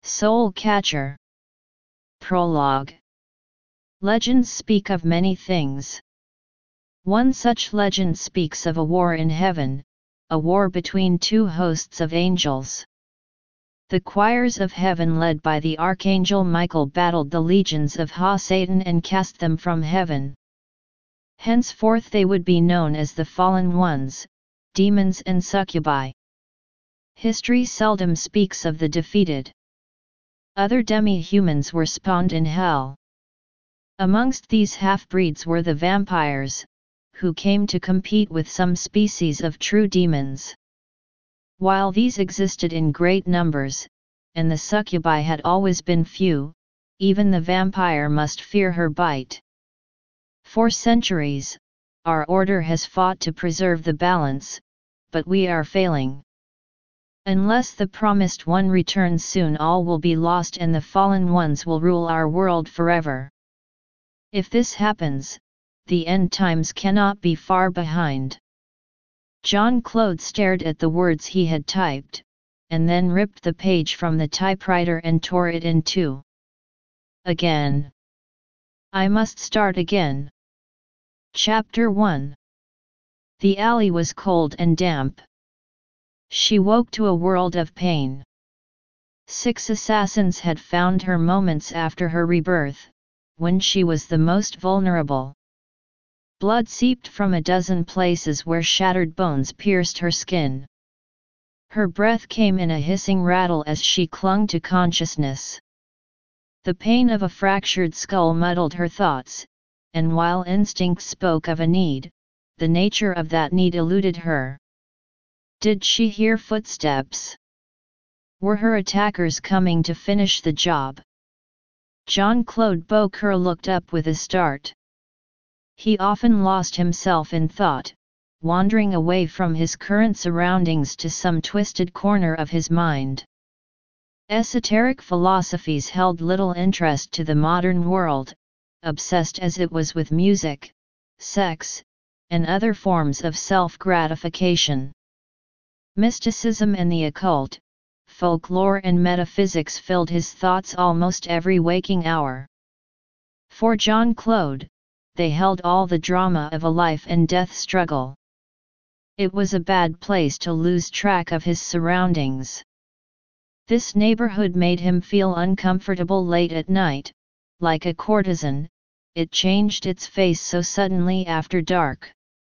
Soul Catcher. Prologue. Legends speak of many things. One such legend speaks of a war in heaven, a war between two hosts of angels. The choirs of heaven led by the archangel Michael battled the legions of Satan and cast them from heaven. Henceforth they would be known as the fallen ones, demons and succubi. History seldom speaks of the defeated. Other demi-humans were spawned in hell. Amongst these half-breeds were the vampires, who came to compete with some species of true demons. While these existed in great numbers, and the succubi had always been few, even the vampire must fear her bite. For centuries, our order has fought to preserve the balance, but we are failing. Unless the promised one returns soon, all will be lost and the fallen ones will rule our world forever. If this happens, the end times cannot be far behind. Jean-Claude stared at the words he had typed, and then ripped the page from the typewriter and tore it in two. Again. I must start again. Chapter 1. The alley was cold and damp. She woke to a world of pain. 6 assassins had found her moments after her rebirth, when she was the most vulnerable. Blood seeped from a dozen places where shattered bones pierced her skin. Her breath came in a hissing rattle as she clung to consciousness. The pain of a fractured skull muddled her thoughts, and while instinct spoke of a need, the nature of that need eluded her. Did she hear footsteps? Were her attackers coming to finish the job? Jean-Claude Beaucoeur looked up with a start. He often lost himself in thought, wandering away from his current surroundings to some twisted corner of his mind. Esoteric philosophies held little interest to the modern world, obsessed as it was with music, sex, and other forms of self-gratification. Mysticism and the occult, folklore and metaphysics filled his thoughts almost every waking hour. For Jean-Claude, they held all the drama of a life and death struggle. It was a bad place to lose track of his surroundings. This neighborhood made him feel uncomfortable late at night, like a courtesan. It changed its face so suddenly after dark.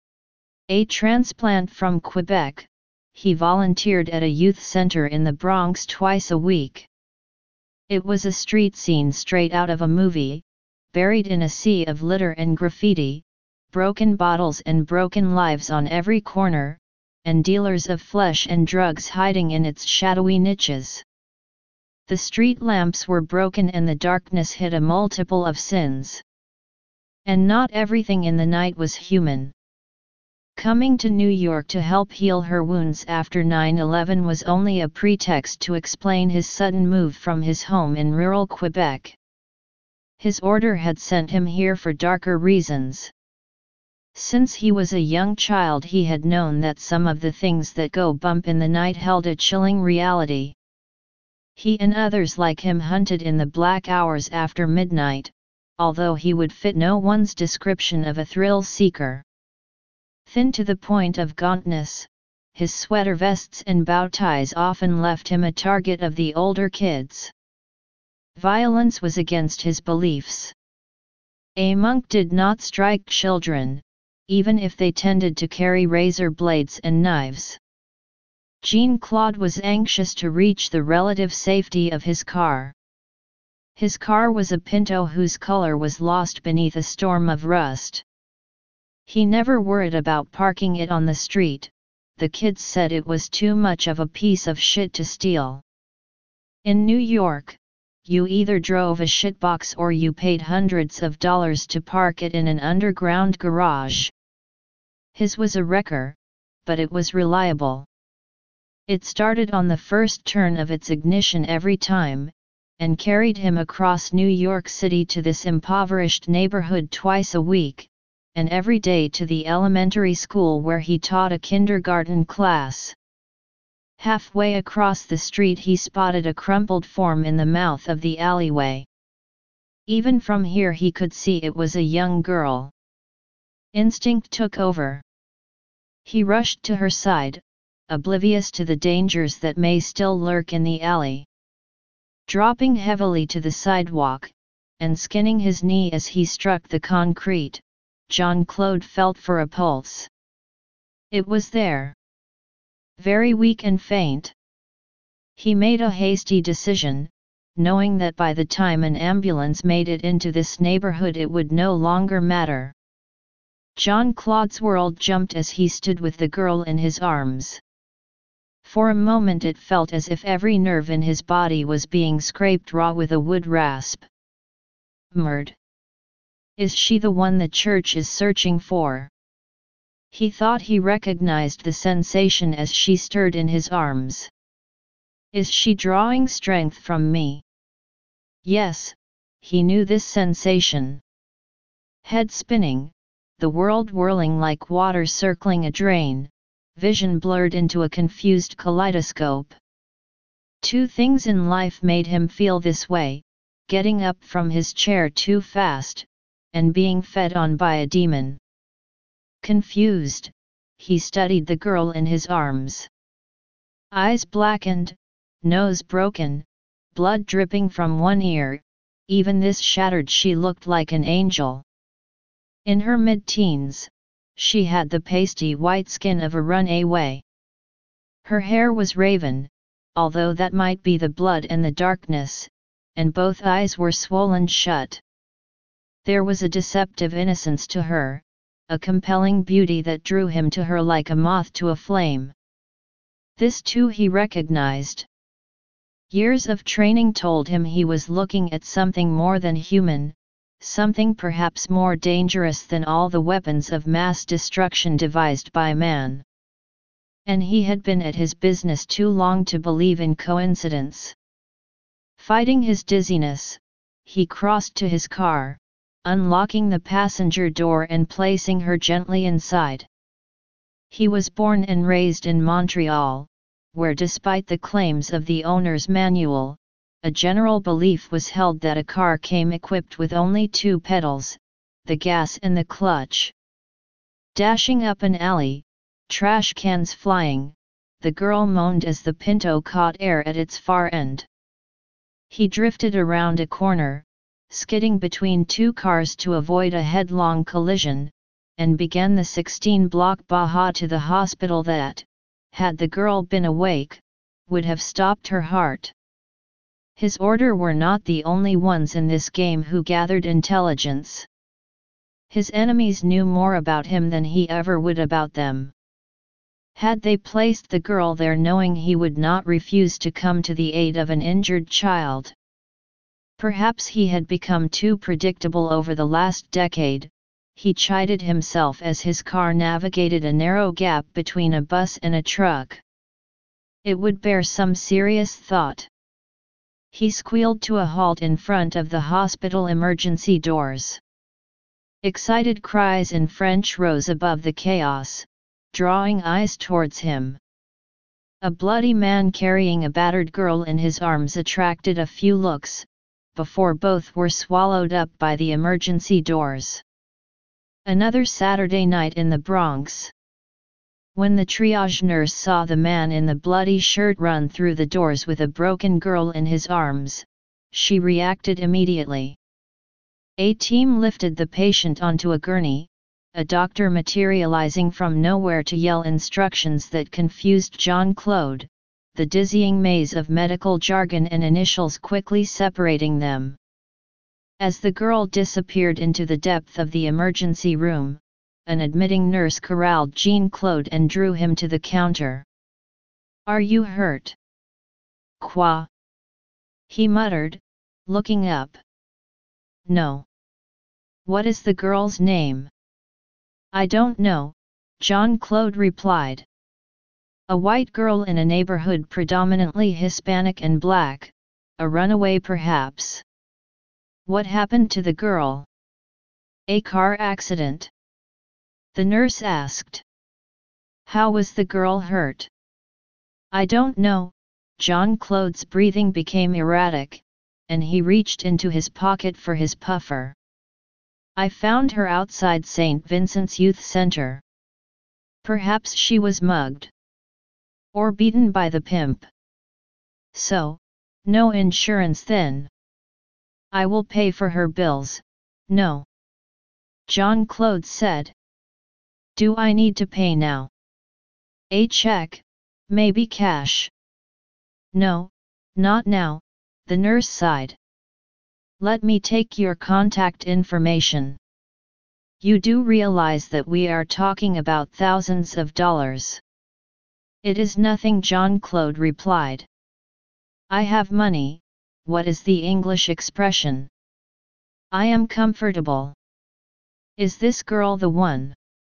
A transplant from Quebec, he volunteered at a youth center in the Bronx twice a week. It was a street scene straight out of a movie, buried in a sea of litter and graffiti, broken bottles and broken lives on every corner, and dealers of flesh and drugs hiding in its shadowy niches. The street lamps were broken and the darkness hid a multiple of sins. And not everything in the night was human. Coming to New York to help heal her wounds after 9/11 was only a pretext to explain his sudden move from his home in rural Quebec. His order had sent him here for darker reasons. Since he was a young child he had known that some of the things that go bump in the night held a chilling reality. He and others like him hunted in the black hours after midnight, although he would fit no one's description of a thrill seeker. Thin to the point of gauntness, his sweater vests and bow ties often left him a target of the older kids. Violence was against his beliefs. A monk did not strike children, even if they tended to carry razor blades and knives. Jean-Claude was anxious to reach the relative safety of his car. His car was a Pinto whose color was lost beneath a storm of rust. He never worried about parking it on the street. The kids said it was too much of a piece of shit to steal. In New York, you either drove a shitbox or you paid hundreds of dollars to park it in an underground garage. His was a wrecker, but it was reliable. It started on the first turn of its ignition every time, and carried him across New York City to this impoverished neighborhood twice a week, and every day to the elementary school where he taught a kindergarten class. Halfway across the street he spotted a crumpled form in the mouth of the alleyway. Even from here he could see it was a young girl. Instinct took over. He rushed to her side, oblivious to the dangers that may still lurk in the alley. Dropping heavily to the sidewalk, and skinning his knee as he struck the concrete, Jean-Claude felt for a pulse. It was there. Very weak and faint. He made a hasty decision, knowing that by the time an ambulance made it into this neighborhood it would no longer matter. Jean-Claude's world jumped as he stood with the girl in his arms. For a moment it felt as if every nerve in his body was being scraped raw with a wood rasp. Murd. Is she the one the church is searching for? He thought he recognized the sensation as she stirred in his arms. Is she drawing strength from me? Yes, he knew this sensation. Head spinning, the world whirling like water circling a drain, vision blurred into a confused kaleidoscope. Two things in life made him feel this way: getting up from his chair too fast, and being fed on by a demon. Confused, he studied the girl in his arms. Eyes blackened, nose broken, blood dripping from one ear, even this shattered she looked like an angel. In her mid-teens, she had the pasty white skin of a runaway. Her hair was raven, although that might be the blood and the darkness, and both eyes were swollen shut. There was a deceptive innocence to her, a compelling beauty that drew him to her like a moth to a flame. This too he recognized. Years of training told him he was looking at something more than human, something perhaps more dangerous than all the weapons of mass destruction devised by man. And he had been at his business too long to believe in coincidence. Fighting his dizziness, he crossed to his car, unlocking the passenger door and placing her gently inside. He was born and raised in Montreal, where despite the claims of the owner's manual, a general belief was held that a car came equipped with only two pedals, the gas and the clutch. Dashing up an alley, trash cans flying, the girl moaned as the Pinto caught air at its far end. He drifted around a corner, skidding between two cars to avoid a headlong collision, and began the 16-block Baja to the hospital that, had the girl been awake, would have stopped her heart. His order were not the only ones in this game who gathered intelligence. His enemies knew more about him than he ever would about them. Had they placed the girl there knowing he would not refuse to come to the aid of an injured child? Perhaps he had become too predictable over the last decade, he chided himself as his car navigated a narrow gap between a bus and a truck. It would bear some serious thought. He squealed to a halt in front of the hospital emergency doors. Excited cries in French rose above the chaos, drawing eyes towards him. A bloody man carrying a battered girl in his arms attracted a few looks, before both were swallowed up by the emergency doors. Another Saturday night in the Bronx. When the triage nurse saw the man in the bloody shirt run through the doors with a broken girl in his arms, she reacted immediately. A team lifted the patient onto a gurney, a doctor materializing from nowhere to yell instructions that confused Jean-Claude, the dizzying maze of medical jargon and initials quickly separating them. As the girl disappeared into the depth of the emergency room, an admitting nurse corralled Jean-Claude and drew him to the counter. "Are you hurt?" "Quoi?" he muttered, looking up. "No." "What is the girl's name?" "I don't know," Jean-Claude replied. "A white girl in a neighborhood predominantly Hispanic and black, a runaway perhaps." "What happened to the girl?" "A car accident," the nurse asked. "How was the girl hurt?" I don't know. Jean-Claude's breathing became erratic, and he reached into his pocket for his puffer. I found her outside St. Vincent's Youth Center. Perhaps she was mugged. Or beaten by the pimp. So, no insurance then. I will pay for her bills, no. Jean-Claude said. Do I need to pay now? A check, maybe cash. No, not now, the nurse sighed. Let me take your contact information. You do realize that we are talking about thousands of dollars. It is nothing, Jean-Claude replied. I have money, what is the English expression? I am comfortable. Is this girl the one?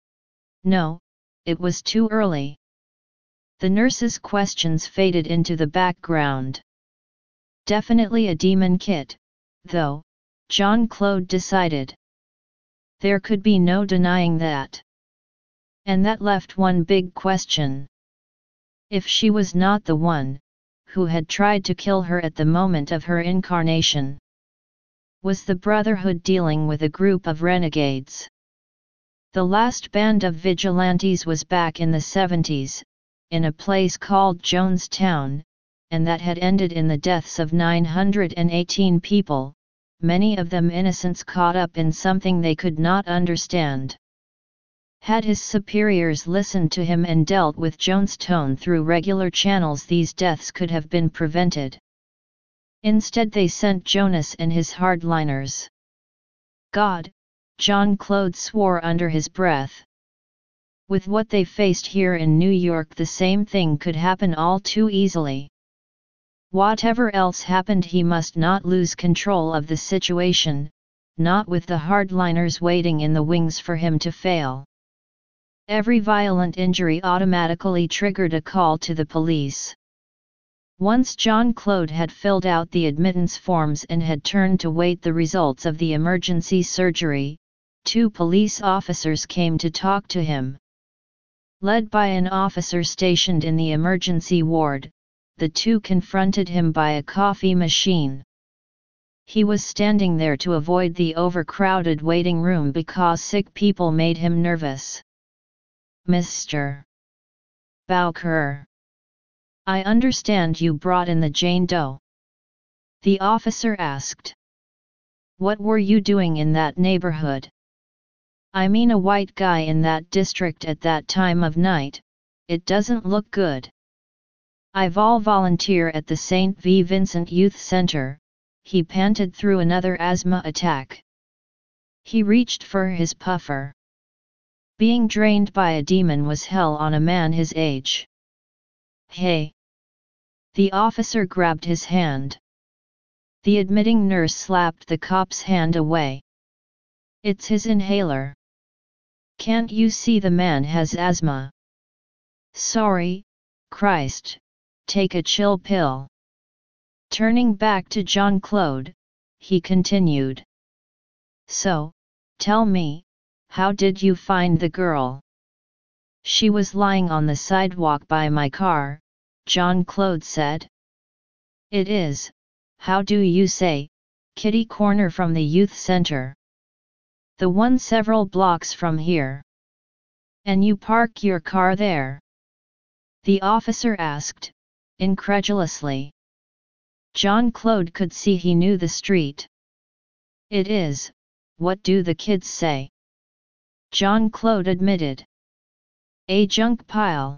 No, it was too early. The nurse's questions faded into the background. Definitely a demon kit, though, Jean-Claude decided. There could be no denying that. And that left one big question. If she was not the one, who had tried to kill her at the moment of her incarnation? Was the Brotherhood dealing with a group of renegades? The last band of vigilantes was back in the 70s, in a place called Jonestown, and that had ended in the deaths of 918 people, many of them innocents caught up in something they could not understand. Had his superiors listened to him and dealt with Jonestown through regular channels, these deaths could have been prevented. Instead they sent Jonas and his hardliners. God, Jean-Claude swore under his breath. With what they faced here in New York, the same thing could happen all too easily. Whatever else happened, he must not lose control of the situation, not with the hardliners waiting in the wings for him to fail. Every violent injury automatically triggered a call to the police. Once Jean-Claude had filled out the admittance forms and had turned to wait the results of the emergency surgery, 2 police officers came to talk to him. Led by an officer stationed in the emergency ward, the 2 confronted him by a coffee machine. He was standing there to avoid the overcrowded waiting room because sick people made him nervous. Mr. Bowker, I understand you brought in the Jane Doe. The officer asked. What were you doing in that neighborhood? I mean a white guy in that district at that time of night, it doesn't look good. I've all volunteer at the St. Vincent Youth Center, he panted through another asthma attack. He reached for his puffer. Being drained by a demon was hell on a man his age. Hey! The officer grabbed his hand. The admitting nurse slapped the cop's hand away. It's his inhaler. Can't you see the man has asthma? Sorry, Christ, take a chill pill. Turning back to Jean-Claude, he continued. So, tell me, how did you find the girl? She was lying on the sidewalk by my car, Jean-Claude said. It is, how do you say, kitty corner from the youth center? The one several blocks from here. And you park your car there? The officer asked, incredulously. Jean-Claude could see he knew the street. It is, what do the kids say? Jean-Claude admitted. A junk pile.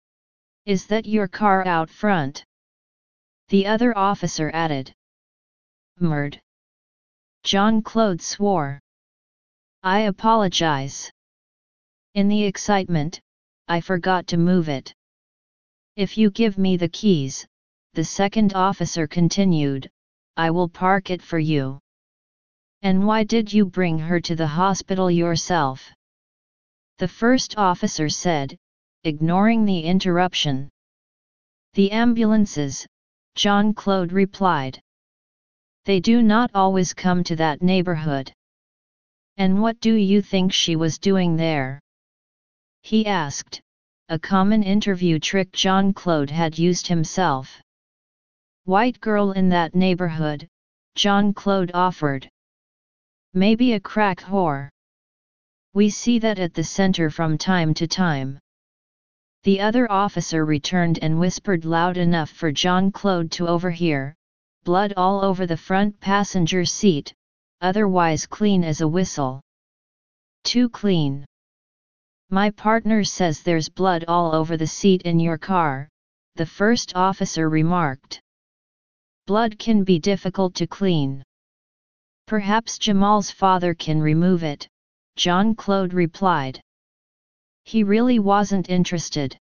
Is that your car out front? The other officer added. Murd. Jean-Claude swore. I apologize. In the excitement, I forgot to move it. If you give me the keys, the second officer continued, I will park it for you. And why did you bring her to the hospital yourself? The first officer said, ignoring the interruption. The ambulances, Jean-Claude replied. They do not always come to that neighborhood. And what do you think she was doing there? He asked, a common interview trick Jean-Claude had used himself. "White girl in that neighborhood," Jean-Claude offered. "Maybe a crack whore. We see that at the center from time to time." The other officer returned and whispered loud enough for Jean-Claude to overhear, "Blood all over the front passenger seat, otherwise clean as a whistle." "Too clean. My partner says there's blood all over the seat in your car," the first officer remarked. "Blood can be difficult to clean. Perhaps Jamal's father can remove it," Jean-Claude replied. He really wasn't interested.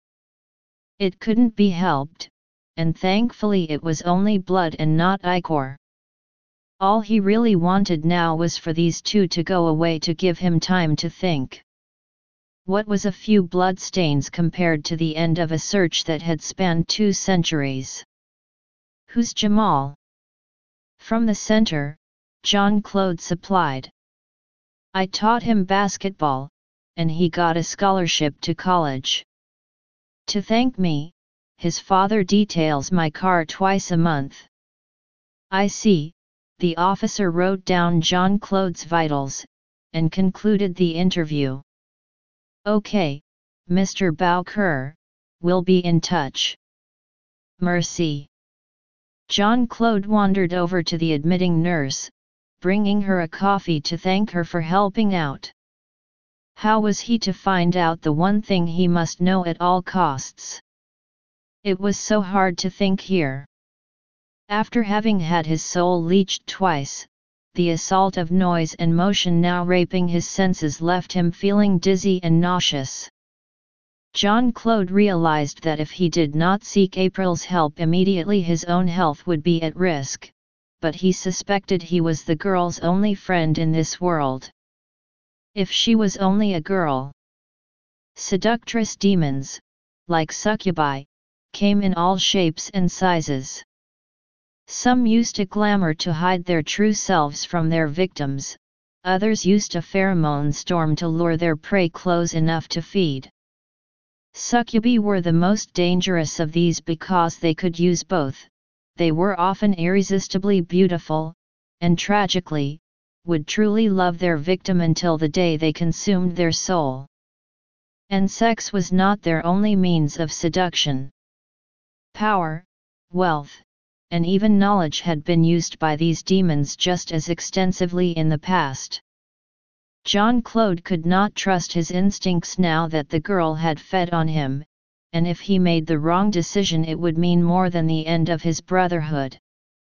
It couldn't be helped, and thankfully it was only blood and not ichor. All he really wanted now was for these two to go away to give him time to think. What was a few blood stains compared to the end of a search that had spanned 2 centuries? "Who's Jamal?" "From the center," Jean-Claude supplied. "I taught him basketball, and he got a scholarship to college. To thank me, his father details my car twice a month." "I see." The officer wrote down Jean-Claude's vitals, and concluded the interview. "Okay, Mr. Bowker, we'll be in touch." "Merci." Jean-Claude wandered over to the admitting nurse, bringing her a coffee to thank her for helping out. How was he to find out the one thing he must know at all costs? It was so hard to think here. After having had his soul leached twice, the assault of noise and motion now raping his senses left him feeling dizzy and nauseous. Jean-Claude realized that if he did not seek April's help immediately his own health would be at risk, but he suspected he was the girl's only friend in this world. If she was only a girl. Seductress demons, like succubi, came in all shapes and sizes. Some used a glamour to hide their true selves from their victims, others used a pheromone storm to lure their prey close enough to feed. Succubi were the most dangerous of these because they could use both. They were often irresistibly beautiful, and tragically, would truly love their victim until the day they consumed their soul. And sex was not their only means of seduction. Power, wealth, and even knowledge had been used by these demons just as extensively in the past. Jean-Claude could not trust his instincts now that the girl had fed on him, and if he made the wrong decision it would mean more than the end of his brotherhood.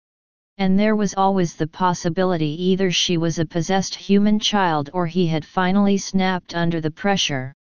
And there was always the possibility either she was a possessed human child or he had finally snapped under the pressure.